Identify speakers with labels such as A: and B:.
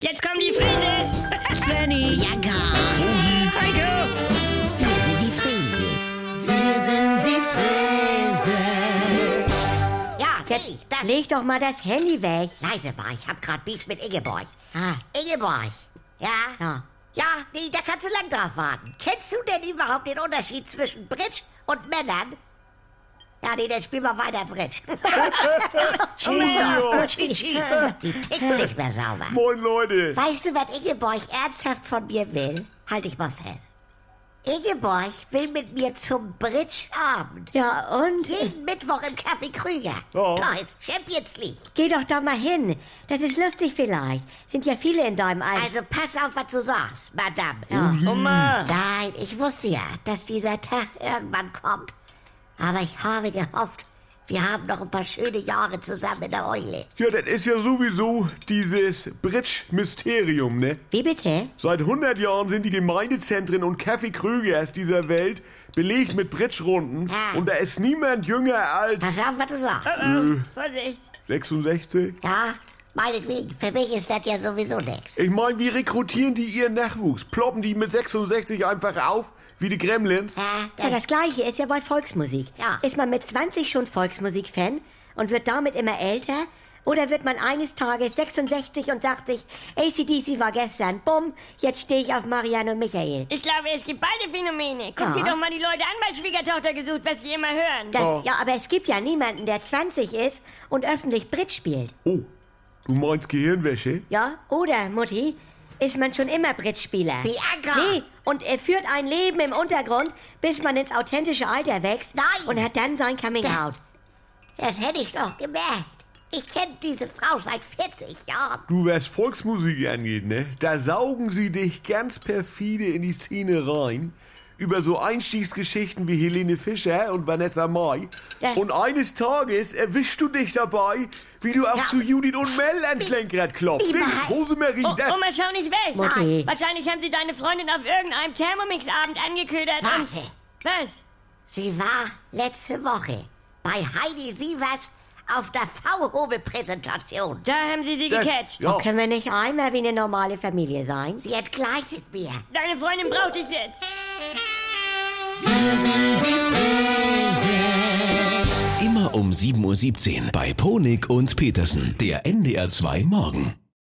A: Jetzt kommen die Frieses.
B: Svenny,
C: Ja, gar.
A: Heiko.
C: Wir sind die Frieses.
B: wir sind die Frises.
C: Ja,
D: Jetzt
C: nee, das...
D: leg doch mal das Handy weg.
C: Leise mal, ich hab grad Beef mit Ingeborg.
D: Ah.
C: Ingeborg, ja?
D: Ja.
C: Ja, nee, da kannst du lang drauf warten. Kennst du denn überhaupt den Unterschied zwischen Bridge und Männern? Ja, nee, dann spiel mal weiter Bridge. Schieß doch, schieß. Die tickt nicht mehr sauber.
E: Moin Leute.
C: Weißt du, was Ingeborg ernsthaft von mir will? Halt dich mal fest. Ingeborg will mit mir zum Bridge-Abend.
D: Ja, und?
C: Jeden Mittwoch im Café Krüger.
E: Ja.
C: Da ist Champions League.
D: Geh doch da mal hin. Das ist lustig vielleicht. Sind ja viele in deinem Alter.
C: Also pass auf, was du sagst, Madame.
D: Ja.
A: Oma.
C: Nein, ich wusste ja, dass dieser Tag irgendwann kommt. Aber ich habe gehofft, wir haben noch ein paar schöne Jahre zusammen in der Eule.
E: Ja, das ist ja sowieso dieses Bridge-Mysterium, ne?
D: Wie bitte?
E: Seit 100 Jahren sind die Gemeindezentren und Café Krügers dieser Welt belegt mit Bridge-Runden.
C: Ja.
E: Und da ist niemand jünger als
C: Pass auf, was du sagst.
A: Vorsicht.
E: 66.
C: Ja, meinetwegen. Für mich ist das ja sowieso nix.
E: Ich mein, wie rekrutieren die ihren Nachwuchs? Ploppen die mit 66 einfach auf, wie die Gremlins?
C: Ja,
D: Ja, das Gleiche ist ja bei Volksmusik.
C: Ja.
D: Ist man mit 20 schon Volksmusik-Fan und wird damit immer älter? Oder wird man eines Tages 66 und sagt sich, AC/DC war gestern, bumm, jetzt stehe ich auf Marianne und Michael.
A: Ich glaube, es gibt beide Phänomene. Guck
D: Ja.
A: dir doch mal die Leute an bei Schwiegertochter gesucht, was sie immer hören.
D: Das, Ja, aber es gibt ja niemanden, der 20 ist und öffentlich Bridge spielt.
E: Oh, du meinst Gehirnwäsche?
D: Ja, oder, Mutti, ist man schon immer Bridge-Spieler.
C: Bianca!
D: Nee, und er führt ein Leben im Untergrund, bis man ins authentische Alter wächst.
C: Nein.
D: Und hat dann sein Coming-out.
C: Das hätte ich doch gemerkt. Ich kenne diese Frau seit 40 Jahren.
E: Du, was Volksmusik angeht, ne? Da saugen sie dich ganz perfide in die Szene rein. Über so Einstiegsgeschichten wie Helene Fischer und Vanessa Mai.
D: Ja.
E: Und eines Tages erwischst du dich dabei, wie du auch
C: Ja.
E: zu Judith und Mel ans Lenkrad klopfst.
C: Wie
E: Nee,
C: war-
E: Rosemarie,
A: Oh,
E: da...
A: Oma, schau nicht weg.
D: Mutti.
A: Wahrscheinlich haben sie deine Freundin auf irgendeinem Thermomix-Abend angeködert.
C: Warte.
A: Und was?
C: Sie war letzte Woche bei Heidi Sievers auf der V-Hobel-Präsentation.
A: Da haben sie
E: Das-
A: gecatcht.
E: Ja.
D: Können wir nicht einmal wie eine normale Familie sein?
C: Sie entgleitet mir.
A: Deine Freundin braucht dich jetzt.
F: Immer um 7:17 Uhr bei Ponik und Petersen, der NDR 2 Morgen.